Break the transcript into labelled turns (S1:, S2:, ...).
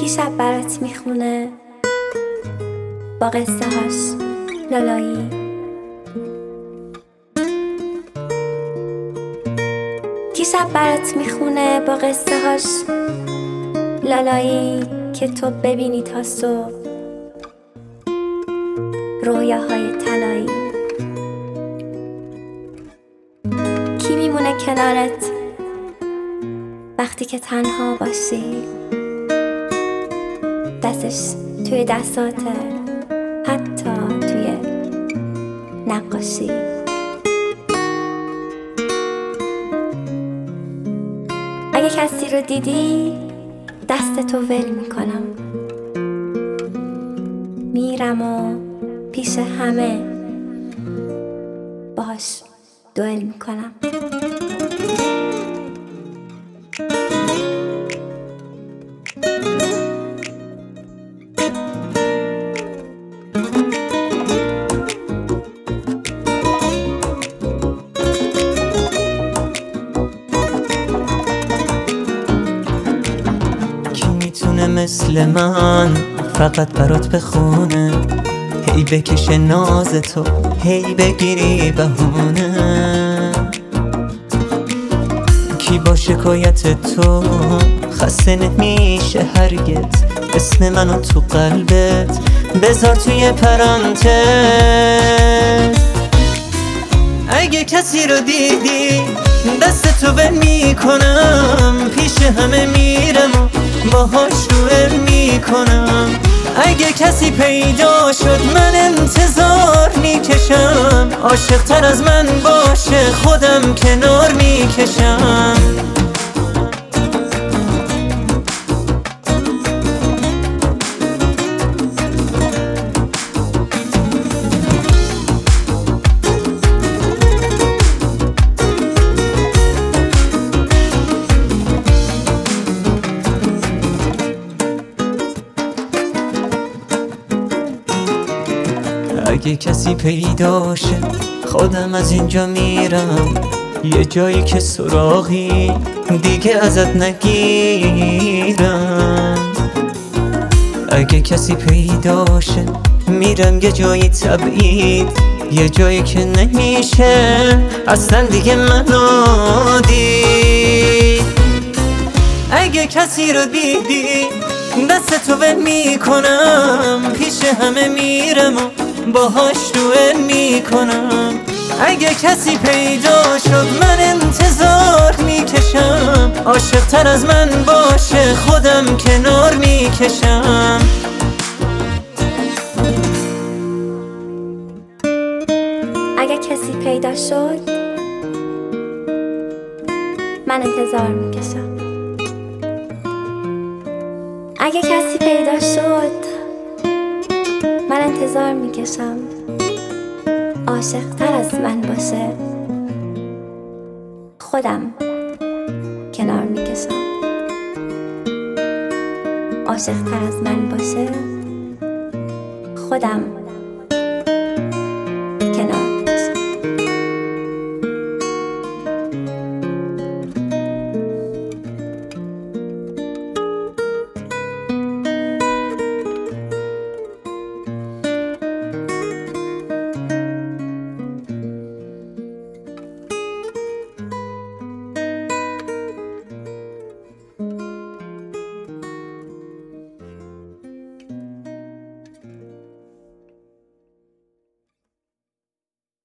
S1: کی شب برات میخونه با قصه هاش لالایی؟ کی شب برات میخونه با قصه هاش لالایی که تو ببینی تا صبح رویاهای طلایی؟ کی میمونه کنارت وقتی که تنها باشی، دستش توی دستاته، حتی توی نقاشی؟ اگه کسی رو دیدی دستتو ول میکنم، میرم و پیش همه باهاش دوئل میکنم.
S2: مثل من فقط برات بخونه، هی بکشه ناز تو، هی بگیری بهونه. کی با شکایت تو خسته نمیشه هرگز، اسم منو تو قلبت بذار توی پرانتز. اگه کسی رو دیدی دستتو ول میکنم، پیش همه میرم و باهاش دوئل میکنم. اگه کسی پیدا شد من انتظار میکشم، عاشق تر از من باشه خودم کنار میکشم. اگه کسی پیدا شه خودم از اینجا میرم، یه جایی که سراغی دیگه ازت نگیرم. اگه کسی پیدا شه میرم یه جایی تبعید، یه جایی که نمیشه اصلا دیگه منو دید. اگه کسی رو دیدی دستتو ول میکنم، پیش همه میرم و باهاش دوئل میکنم. اگه کسی پیدا شد من انتظار میکشم، عاشق تر از من باشه خودم کنار میکشم.
S1: اگه کسی پیدا شد من انتظار میکشم. اگه کسی پیدا شد من انتظار میکشم، عاشق تر از من باشه خودم کنار میکشم. عاشق تر از من باشه خودم